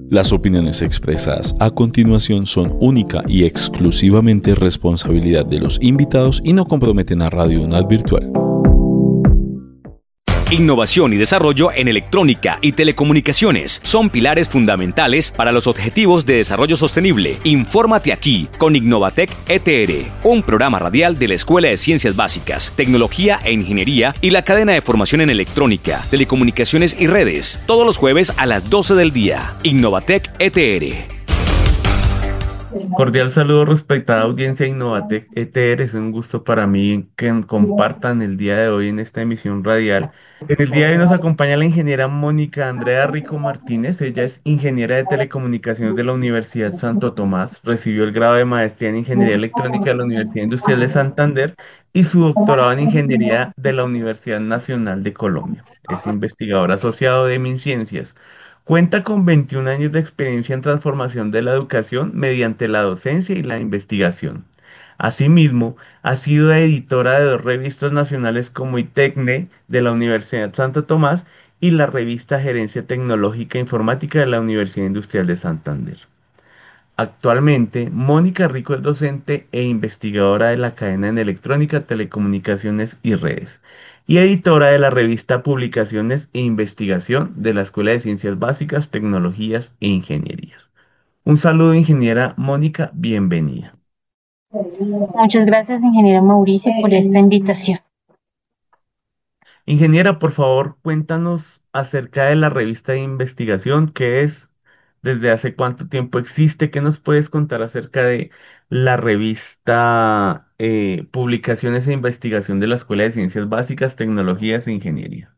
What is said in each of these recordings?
Las opiniones expresadas a continuación son única y exclusivamente responsabilidad de los invitados y no comprometen a Radio UNAD Virtual. Innovación y desarrollo en electrónica y telecomunicaciones son pilares fundamentales para los objetivos de desarrollo sostenible. Infórmate aquí con Innovatec ETR, un programa radial de la Escuela de Ciencias Básicas, Tecnología e Ingeniería y la cadena de formación en electrónica, telecomunicaciones y redes, todos los jueves a las 12 del día. Innovatec ETR. Cordial saludo, respetada audiencia Innovatec ETR. Es un gusto para mí que compartan el día de hoy en esta emisión radial. En el día de hoy nos acompaña la ingeniera Mónica Andrea Rico Martínez. Ella es ingeniera de telecomunicaciones de la Universidad Santo Tomás. Recibió el grado de maestría en ingeniería electrónica de la Universidad Industrial de Santander y su doctorado en ingeniería de la Universidad Nacional de Colombia. Es investigador asociado de MinCiencias. Cuenta con 21 años de experiencia en transformación de la educación mediante la docencia y la investigación. Asimismo, ha sido editora de dos revistas nacionales como ITECNE de la Universidad Santo Tomás y la revista Gerencia Tecnológica e Informática de la Universidad Industrial de Santander. Actualmente, Mónica Rico es docente e investigadora de la cadena en electrónica, telecomunicaciones y redes, y editora de la revista Publicaciones e Investigación de la Escuela de Ciencias Básicas, Tecnologías e Ingenierías. Un saludo, ingeniera Mónica, bienvenida. Muchas gracias, ingeniero Mauricio, por esta invitación. Ingeniera, por favor, cuéntanos acerca de la revista de investigación, qué es, desde hace cuánto tiempo existe, qué nos puedes contar acerca de la revista Publicaciones e Investigación de la Escuela de Ciencias Básicas, Tecnologías e Ingeniería.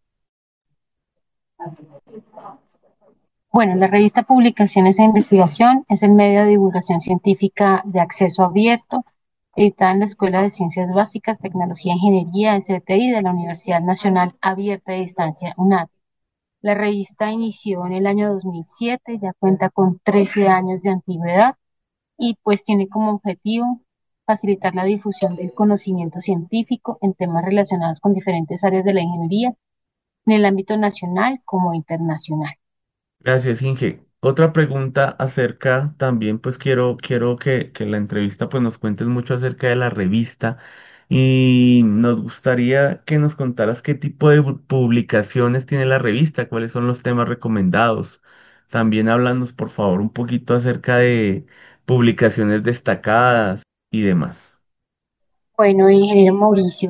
Bueno, la revista Publicaciones e Investigación es el medio de divulgación científica de acceso abierto, editada en la Escuela de Ciencias Básicas, Tecnología e Ingeniería, SBTI, de la Universidad Nacional Abierta de Distancia, UNAD. La revista inició en el año 2007, ya cuenta con 13 años de antigüedad y pues tiene como objetivo facilitar la difusión del conocimiento científico en temas relacionados con diferentes áreas de la ingeniería en el ámbito nacional como internacional. Gracias, Inge. Otra pregunta acerca también, pues quiero que la entrevista pues nos cuentes mucho acerca de la revista y nos gustaría que nos contaras qué tipo de publicaciones tiene la revista, cuáles son los temas recomendados. También háblanos, por favor, un poquito acerca de publicaciones destacadas y demás. Bueno, ingeniero Mauricio,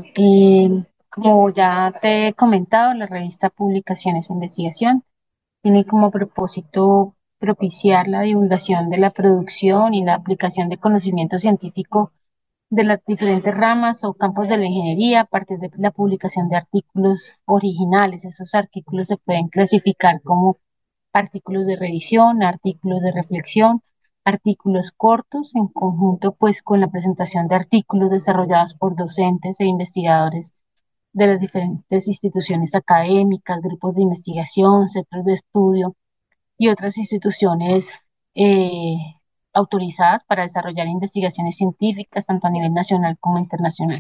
como ya te he comentado, la revista Publicaciones e Investigación tiene como propósito propiciar la divulgación de la producción y la aplicación de conocimiento científico de las diferentes ramas o campos de la ingeniería a partir de la publicación de artículos originales. Esos artículos se pueden clasificar como artículos de revisión, artículos de reflexión, artículos cortos en conjunto pues con la presentación de artículos desarrollados por docentes e investigadores de las diferentes instituciones académicas, grupos de investigación, centros de estudio y otras instituciones eh, autorizadas para desarrollar investigaciones científicas tanto a nivel nacional como internacional.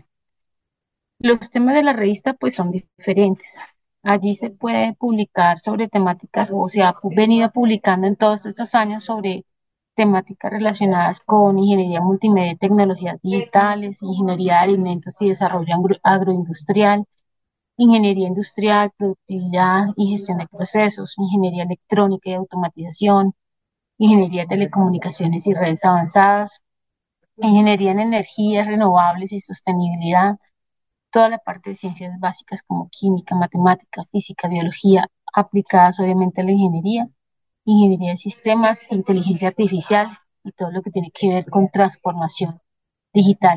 Los temas de la revista pues son diferentes. Allí se puede publicar sobre temáticas o se ha venido publicando en todos estos años sobre temáticas relacionadas con ingeniería multimedia y tecnologías digitales, ingeniería de alimentos y desarrollo agroindustrial, ingeniería industrial, productividad y gestión de procesos, ingeniería electrónica y automatización, ingeniería de telecomunicaciones y redes avanzadas, ingeniería en energías renovables y sostenibilidad, toda la parte de ciencias básicas como química, matemática, física, biología, aplicadas obviamente a la ingeniería, ingeniería de sistemas, inteligencia artificial y todo lo que tiene que ver con transformación digital.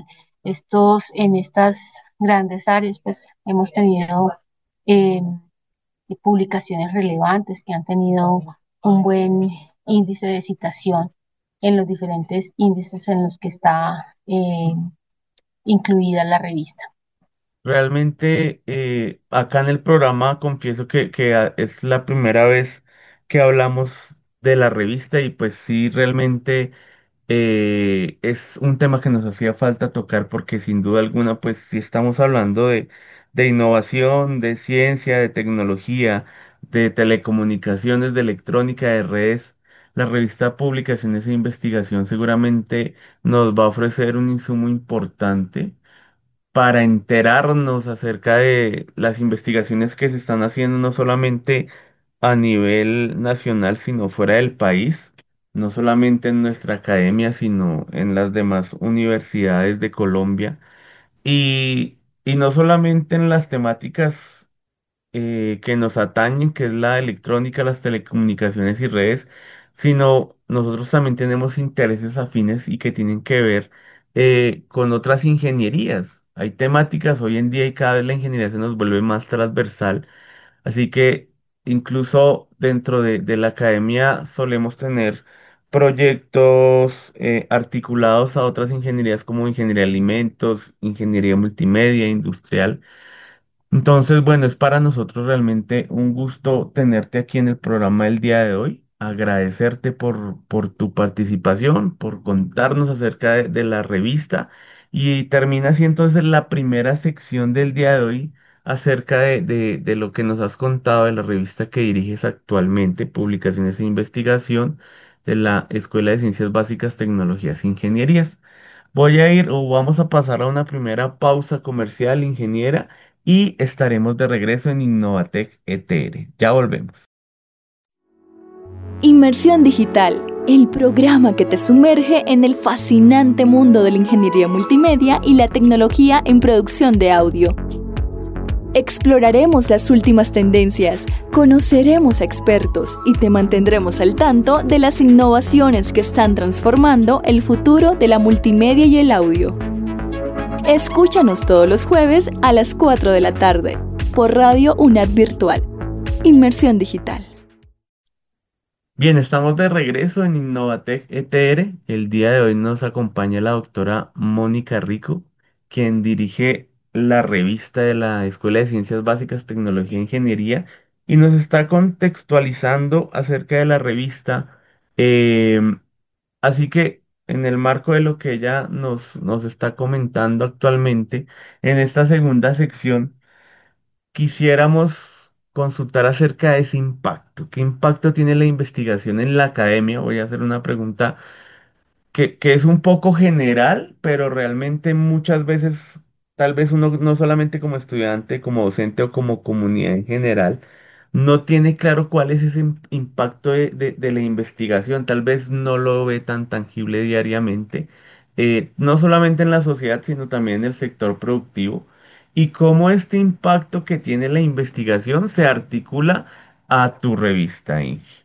En estas grandes áreas, pues hemos tenido eh, publicaciones relevantes que han tenido un buen índice de citación en los diferentes índices en los que está incluida la revista. Realmente acá en el programa confieso que es la primera vez que hablamos de la revista y pues sí, realmente es un tema que nos hacía falta tocar porque sin duda alguna pues sí estamos hablando de innovación, de ciencia, de tecnología, de telecomunicaciones, de electrónica, de redes. la revista Publicaciones e Investigación seguramente nos va a ofrecer un insumo importante para enterarnos acerca de las investigaciones que se están haciendo no solamente a nivel nacional, sino fuera del país, no solamente en nuestra academia, sino en las demás universidades de Colombia, y no solamente en las temáticas que nos atañen, que es la electrónica, las telecomunicaciones y redes, sino nosotros también tenemos intereses afines y que tienen que ver con otras ingenierías. Hay temáticas hoy en día y cada vez la ingeniería se nos vuelve más transversal, así que incluso dentro de la academia solemos tener proyectos articulados a otras ingenierías como ingeniería de alimentos, ingeniería multimedia, industrial. Entonces, bueno, es para nosotros realmente un gusto tenerte aquí en el programa del día de hoy, agradecerte por tu participación, por contarnos acerca de la revista y termina así entonces la primera sección del día de hoy acerca de lo que nos has contado de la revista que diriges actualmente, Publicaciones e Investigación de la Escuela de Ciencias Básicas, Tecnologías e Ingenierías. Voy a ir o vamos a pasar a una primera pausa comercial, ingeniera, y estaremos de regreso en Innovatec ETR. Ya volvemos. Inmersión Digital, el programa que te sumerge en el fascinante mundo de la ingeniería multimedia y la tecnología en producción de audio. Exploraremos las últimas tendencias, conoceremos a expertos y te mantendremos al tanto de las innovaciones que están transformando el futuro de la multimedia y el audio. Escúchanos todos los jueves a las 4 de la tarde por Radio UNAD Virtual. Inmersión Digital. Bien, estamos de regreso en Innovatec ETR. El día de hoy nos acompaña la doctora Mónica Rico, quien dirige la revista de la Escuela de Ciencias Básicas, Tecnología e Ingeniería, y nos está contextualizando acerca de la revista. Em, Así que en el marco de lo que ella nos está comentando actualmente, en esta segunda sección, quisiéramos consultar acerca de ese impacto. ¿Qué impacto tiene la investigación en la academia? Voy a hacer una pregunta que es un poco general, pero realmente muchas veces, tal vez uno no solamente como estudiante, como docente o como comunidad en general, no tiene claro cuál es ese impacto de la investigación, tal vez no lo ve tan tangible diariamente, no solamente en la sociedad, sino también en el sector productivo, y cómo este impacto que tiene la investigación se articula a tu revista, Inge.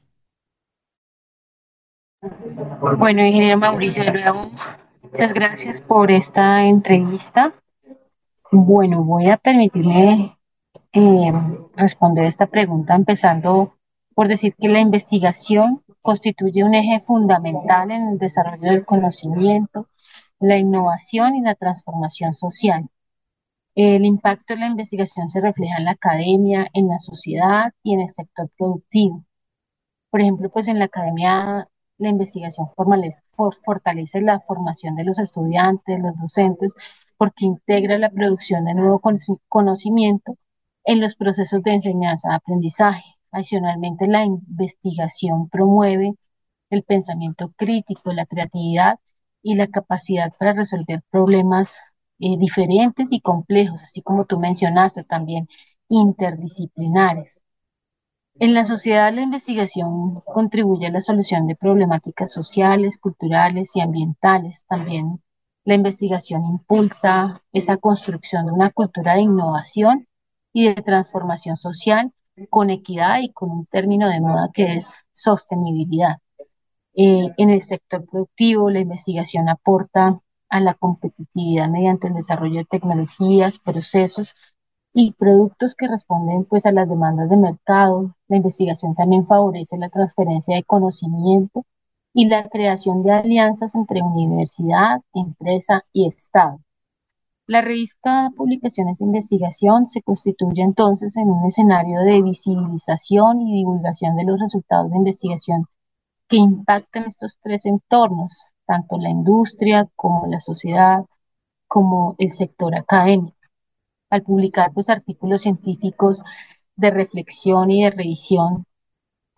Bueno, ingeniero Mauricio, de nuevo, muchas gracias por esta entrevista. Bueno, voy a permitirme eh, responder esta pregunta empezando por decir que la investigación constituye un eje fundamental en el desarrollo del conocimiento, la innovación y la transformación social. El impacto de la investigación se refleja en la academia, en la sociedad y en el sector productivo. Por ejemplo, pues en la academia la investigación fortalece la formación de los estudiantes, los docentes, porque integra la producción de nuevo conocimiento en los procesos de enseñanza-aprendizaje. Adicionalmente, la investigación promueve el pensamiento crítico, la creatividad y la capacidad para resolver problemas diferentes y complejos, así como tú mencionaste también, interdisciplinares. En la sociedad, la investigación contribuye a la solución de problemáticas sociales, culturales y ambientales. También la investigación impulsa esa construcción de una cultura de innovación y de transformación social con equidad y con un término de moda que es sostenibilidad. En el sector productivo, la investigación aporta a la competitividad mediante el desarrollo de tecnologías, procesos y productos que responden pues a las demandas de mercado. La investigación también favorece la transferencia de conocimiento y la creación de alianzas entre universidad, empresa y Estado. La revista Publicaciones de Investigación se constituye entonces en un escenario de visibilización y divulgación de los resultados de investigación que impactan estos tres entornos, tanto la industria como la sociedad, como el sector académico. Al publicar pues, artículos científicos de reflexión y de revisión,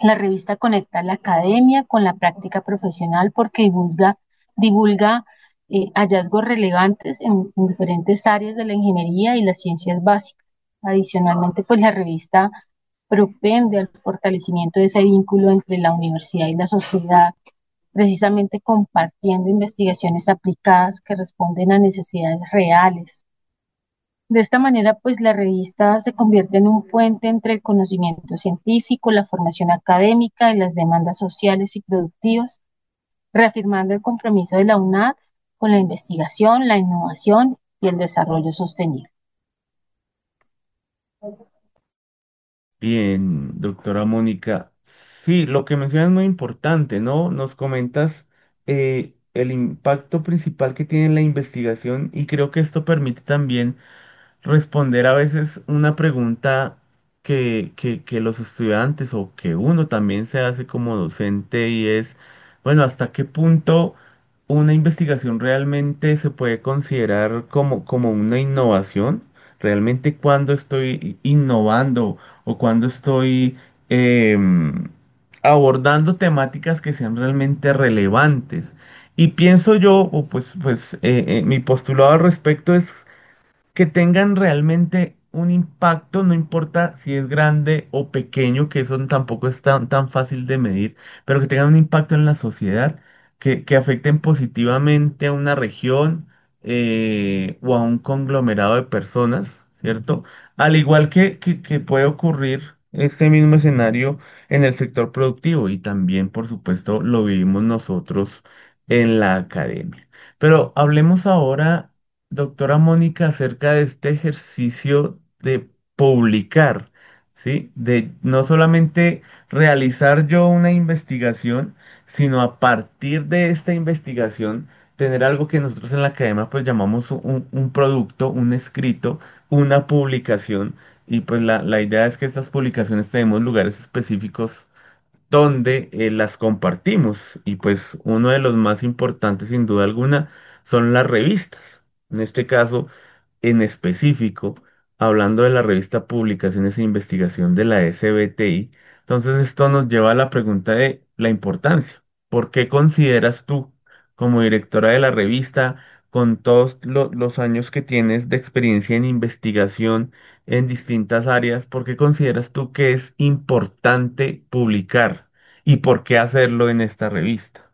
La revista conecta la academia con la práctica profesional porque divulga hallazgos relevantes en diferentes áreas de la ingeniería y las ciencias básicas. Adicionalmente, pues la revista propende al fortalecimiento de ese vínculo entre la universidad y la sociedad, precisamente compartiendo investigaciones aplicadas que responden a necesidades reales. De esta manera, pues la revista se convierte en un puente entre el conocimiento científico, la formación académica y las demandas sociales y productivas, reafirmando el compromiso de la UNAD con la investigación, la innovación y el desarrollo sostenible. Bien, doctora Mónica. Sí, lo que mencionas es muy importante, ¿no? Nos comentas el impacto principal que tiene la investigación y creo que esto permite también responder a veces una pregunta que los estudiantes o que uno también se hace como docente y es, bueno, ¿hasta qué punto una investigación realmente se puede considerar como una innovación? ¿Realmente cuando estoy innovando o cuando estoy abordando temáticas que sean realmente relevantes? Y pienso yo, o mi postulado al respecto es que tengan realmente un impacto, no importa si es grande o pequeño, que eso tampoco es tan fácil de medir, pero que tengan un impacto en la sociedad, que afecten positivamente a una región o a un conglomerado de personas, ¿cierto? Al igual que puede ocurrir este mismo escenario en el sector productivo y también, por supuesto, lo vivimos nosotros en la academia. Pero hablemos ahora, doctora Mónica, acerca de este ejercicio de publicar, ¿sí? De no solamente realizar yo una investigación, sino a partir de esta investigación tener algo que nosotros en la academia pues llamamos un producto, un escrito, una publicación, y pues la idea es que estas publicaciones tenemos lugares específicos donde las compartimos. Y pues uno de los más importantes, sin duda alguna, son las revistas. En este caso, en específico, hablando de la revista Publicaciones e Investigación de la SBTI, entonces esto nos lleva a la pregunta de la importancia. ¿Por qué consideras tú, como directora de la revista, con todos los años que tienes de experiencia en investigación en distintas áreas, por qué consideras tú que es importante publicar y por qué hacerlo en esta revista?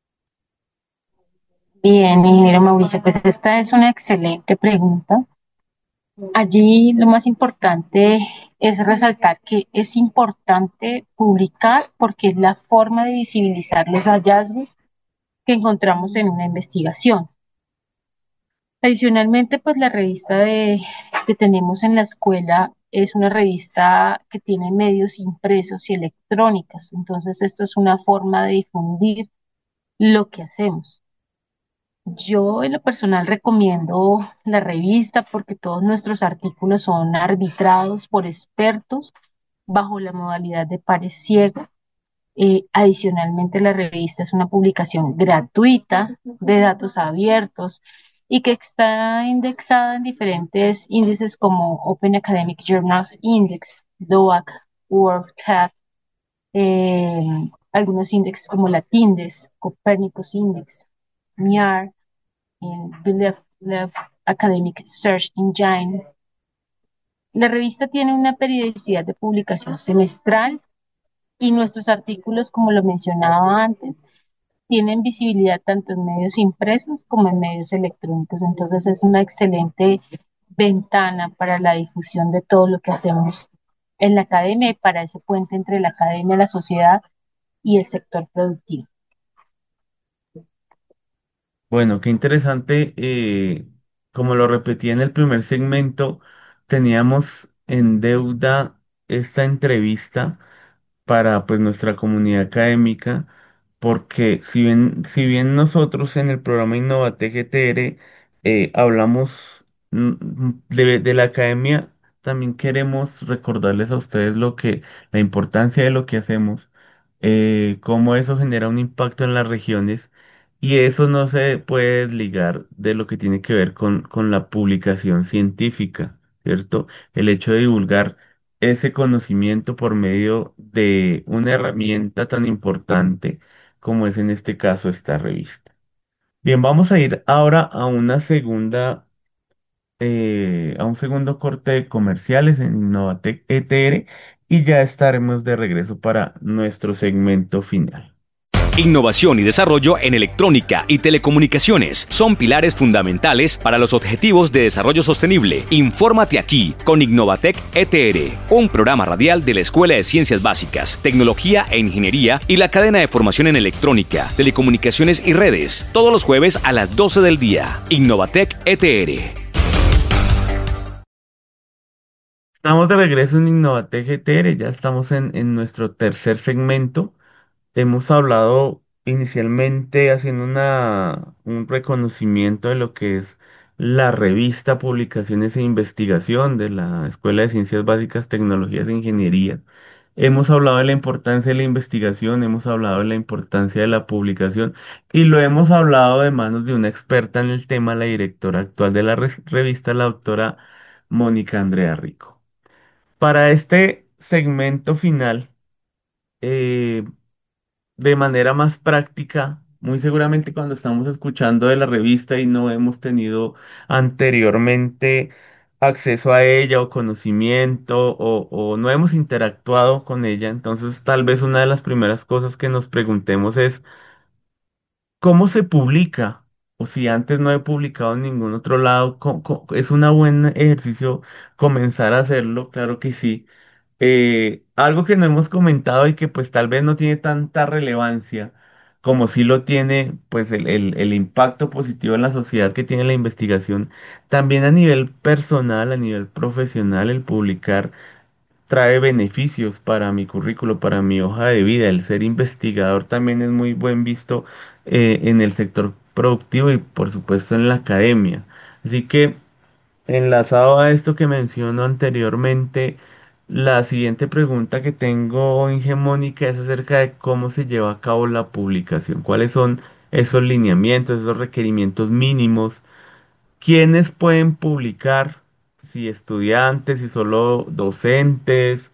Bien, ingeniero Mauricio, pues esta es una excelente pregunta. Allí lo más importante es resaltar que es importante publicar porque es la forma de visibilizar los hallazgos que encontramos en una investigación. Adicionalmente, pues que tenemos en la escuela es una revista que tiene medios impresos y electrónicos. Entonces, esto es una forma de difundir lo que hacemos. Yo en lo personal recomiendo la revista porque todos nuestros artículos son arbitrados por expertos bajo la modalidad de pares ciego. Adicionalmente, la revista es una publicación gratuita de datos abiertos y que está indexada en diferentes índices como Open Academic Journals Index, DOAC, WorldCat, eh, algunos índices como la TINDES, Copernicus Index, MIAR, Bibliophile Academic Search Engine. La revista tiene una periodicidad de publicación semestral y nuestros artículos, como lo mencionaba antes, tienen visibilidad tanto en medios impresos como en medios electrónicos. Entonces es una excelente ventana para la difusión de todo lo que hacemos en la academia y para ese puente entre la academia, la sociedad y el sector productivo. Bueno, qué interesante. Como lo repetí en el primer segmento, teníamos en deuda esta entrevista para pues nuestra comunidad académica, porque si bien nosotros en el programa Innovatec GTR hablamos de la academia, también queremos recordarles a ustedes la importancia de lo que hacemos, cómo eso genera un impacto en las regiones. Y eso no se puede desligar de lo que tiene que ver con la publicación científica, ¿cierto? El hecho de divulgar ese conocimiento por medio de una herramienta tan importante como es en este caso esta revista. Bien, vamos a ir ahora a una segunda, a un segundo corte de comerciales en Innovatec ETR y ya estaremos de regreso para nuestro segmento final. Innovación y desarrollo en electrónica y telecomunicaciones son pilares fundamentales para los objetivos de desarrollo sostenible. Infórmate aquí con Innovatec ETR, un programa radial de la Escuela de Ciencias Básicas, Tecnología e Ingeniería y la cadena de formación en electrónica, telecomunicaciones y redes, todos los jueves a las 12 del día. Innovatec ETR. Estamos de regreso en Innovatec ETR, ya estamos en nuestro tercer segmento. Hemos hablado inicialmente haciendo un reconocimiento de lo que es la revista Publicaciones e Investigación de la Escuela de Ciencias Básicas, Tecnologías e Ingeniería. Hemos hablado de la importancia de la investigación, hemos hablado de la importancia de la publicación y lo hemos hablado de manos de una experta en el tema, la directora actual de la revista, la doctora Mónica Andrea Rico. Para este segmento final, eh, de manera más práctica, muy seguramente cuando estamos escuchando de la revista y no hemos tenido anteriormente acceso a ella o conocimiento o no hemos interactuado con ella, entonces tal vez una de las primeras cosas que nos preguntemos es ¿cómo se publica? O si antes no he publicado en ningún otro lado, ¿es un buen ejercicio comenzar a hacerlo? Claro que sí. Algo que no hemos comentado y que pues tal vez no tiene tanta relevancia como sí lo tiene pues el impacto positivo en la sociedad que tiene la investigación, también a nivel personal, a nivel profesional, el publicar trae beneficios para mi currículo, para mi hoja de vida. El ser investigador también es muy buen visto en el sector productivo y por supuesto en la academia. Así que enlazado a esto que menciono anteriormente, la siguiente pregunta que tengo, Ingemónica, es acerca de cómo se lleva a cabo la publicación. ¿Cuáles son esos lineamientos, esos requerimientos mínimos? ¿Quiénes pueden publicar? Si estudiantes, si solo docentes,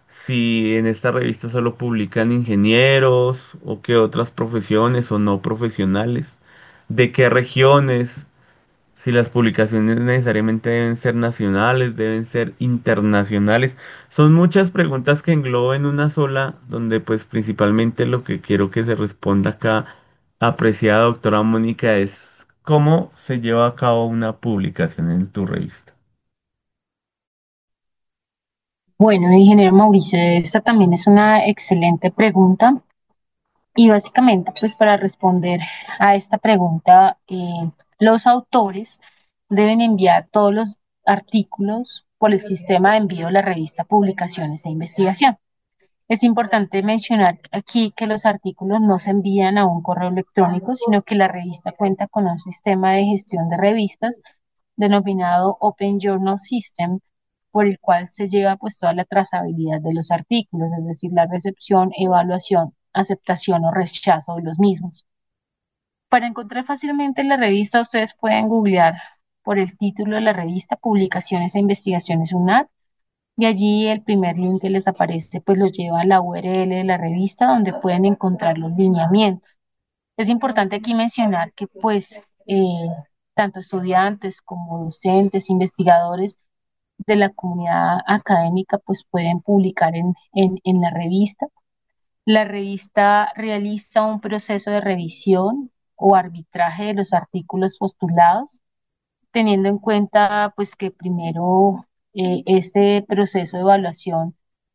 si en esta revista solo publican ingenieros o qué otras profesiones o no profesionales, de qué regiones, si las publicaciones necesariamente deben ser nacionales, deben ser internacionales. Son muchas preguntas que englobo en una sola, donde pues principalmente lo que quiero que se responda acá, apreciada doctora Mónica, es cómo se lleva a cabo una publicación en tu revista. Bueno, ingeniero Mauricio, esta también es una excelente pregunta y básicamente pues para responder a esta pregunta, los autores deben enviar todos los artículos por el sistema de envío de la revista Publicaciones e Investigación. Es importante mencionar aquí que los artículos no se envían a un correo electrónico, sino que la revista cuenta con un sistema de gestión de revistas denominado Open Journal System, por el cual se lleva pues toda la trazabilidad de los artículos, es decir, la recepción, evaluación, aceptación o rechazo de los mismos. Para encontrar fácilmente la revista, ustedes pueden googlear por el título de la revista Publicaciones e Investigaciones UNAD y allí el primer link que les aparece pues los lleva a la URL de la revista donde pueden encontrar los lineamientos. Es importante aquí mencionar que pues tanto estudiantes como docentes, investigadores de la comunidad académica pues pueden publicar en la revista. La revista realiza un proceso de revisión o arbitraje de los artículos postulados, teniendo en cuenta pues que primero ese proceso de evaluación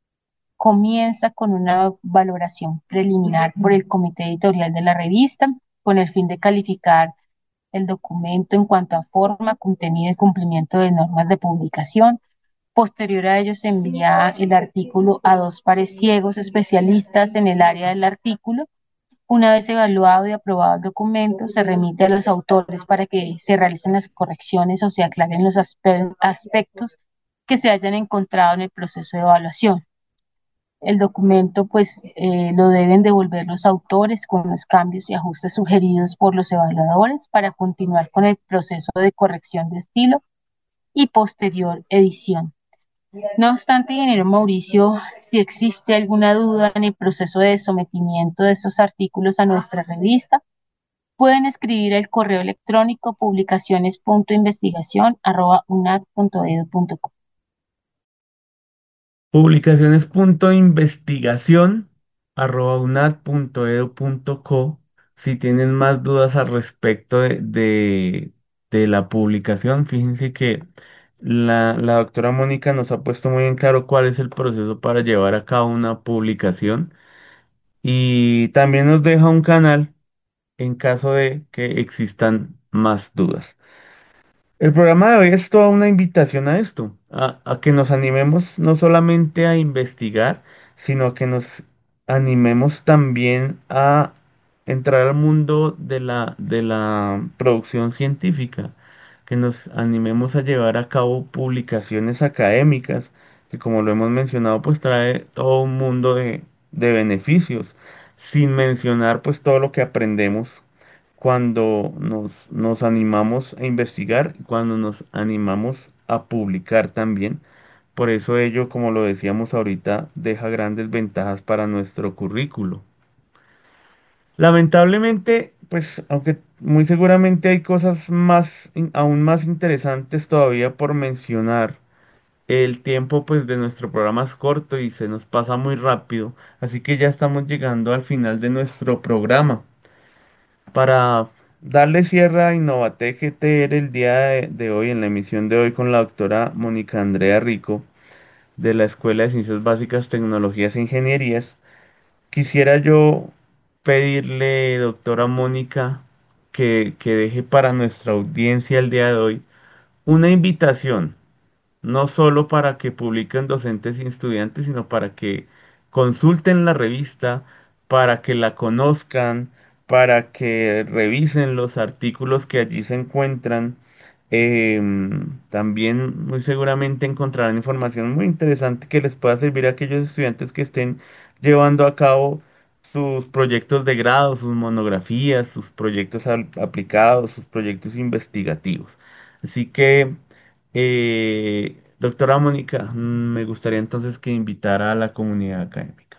comienza con una valoración preliminar por el comité editorial de la revista, con el fin de calificar el documento en cuanto a forma, contenido y cumplimiento de normas de publicación. Posterior a ello se envía el artículo a dos pares ciegos especialistas en el área del artículo. Una vez evaluado y aprobado el documento, se remite a los autores para que se realicen las correcciones o se aclaren los aspectos que se hayan encontrado en el proceso de evaluación. El documento pues lo deben devolver los autores con los cambios y ajustes sugeridos por los evaluadores para continuar con el proceso de corrección de estilo y posterior edición. No obstante, ingeniero Mauricio, si existe alguna duda en el proceso de sometimiento de esos artículos a nuestra revista, pueden escribir al correo electrónico publicaciones.investigación@unad.edu.co. Publicaciones.investigación@unad.edu.co. Si tienen más dudas al respecto de la publicación, fíjense que la doctora Mónica nos ha puesto muy en claro cuál es el proceso para llevar a cabo una publicación y también nos deja un canal en caso de que existan más dudas. El programa de hoy es toda una invitación a esto, a que nos animemos no solamente a investigar, sino a que nos animemos también a entrar al mundo de la producción científica, que nos animemos a llevar a cabo publicaciones académicas, que como lo hemos mencionado, pues trae todo un mundo de beneficios, sin mencionar pues todo lo que aprendemos cuando nos animamos a investigar, cuando nos animamos a publicar también. Por eso ello, como lo decíamos ahorita, deja grandes ventajas para nuestro currículo. Lamentablemente, pues aunque muy seguramente hay cosas más, aún más interesantes todavía por mencionar, el tiempo pues de nuestro programa es corto y se nos pasa muy rápido, así que ya estamos llegando al final de nuestro programa. Para darle cierre a Innovatec GTR el día de hoy, en la emisión de hoy con la doctora Mónica Andrea Rico de la Escuela de Ciencias Básicas, Tecnologías e Ingenierías, quisiera yo pedirle, doctora Mónica, que deje para nuestra audiencia el día de hoy una invitación no solo para que publiquen docentes y estudiantes, sino para que consulten la revista, para que la conozcan, para que revisen los artículos que allí se encuentran. También muy seguramente encontrarán información muy interesante que les pueda servir a aquellos estudiantes que estén llevando a cabo sus proyectos de grado, sus monografías, sus proyectos aplicados, sus proyectos investigativos. Así que doctora Mónica, me gustaría entonces que invitara a la comunidad académica.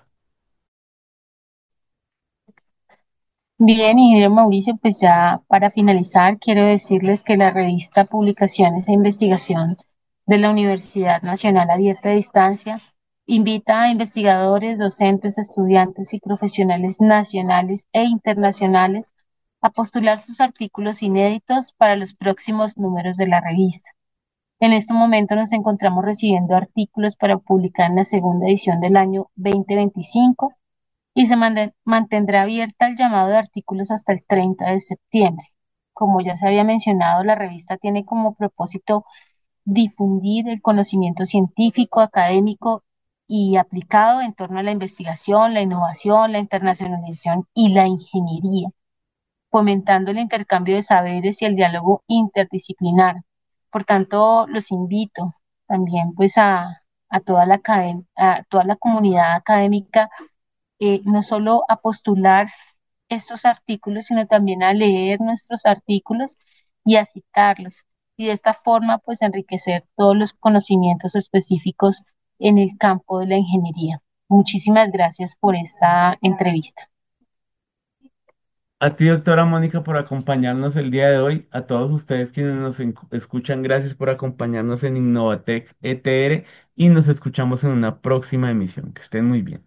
Bien, ingeniero Mauricio, pues ya para finalizar, quiero decirles que la revista Publicaciones e Investigación de la Universidad Nacional Abierta a Distancia invita a investigadores, docentes, estudiantes y profesionales nacionales e internacionales a postular sus artículos inéditos para los próximos números de la revista. En este momento nos encontramos recibiendo artículos para publicar en la segunda edición del año 2025 y se mantendrá abierta el llamado de artículos hasta el 30 de septiembre. Como ya se había mencionado, la revista tiene como propósito difundir el conocimiento científico, académico y aplicado en torno a la investigación, la innovación, la internacionalización y la ingeniería, fomentando el intercambio de saberes y el diálogo interdisciplinar. Por tanto, los invito también pues a toda a toda la comunidad académica, no solo a postular estos artículos, sino también a leer nuestros artículos y a citarlos. Y de esta forma, pues enriquecer todos los conocimientos específicos en el campo de la ingeniería. Muchísimas gracias por esta entrevista. A ti, doctora Mónica, por acompañarnos el día de hoy. A todos ustedes quienes nos escuchan, gracias por acompañarnos en Innovatec ETR y nos escuchamos en una próxima emisión. Que estén muy bien.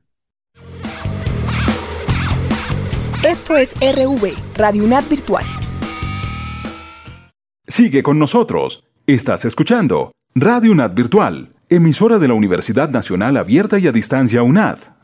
Esto es RV, Radio UNAD Virtual. Sigue con nosotros. Estás escuchando Radio UNAD Virtual, emisora de la Universidad Nacional Abierta y a Distancia UNAD.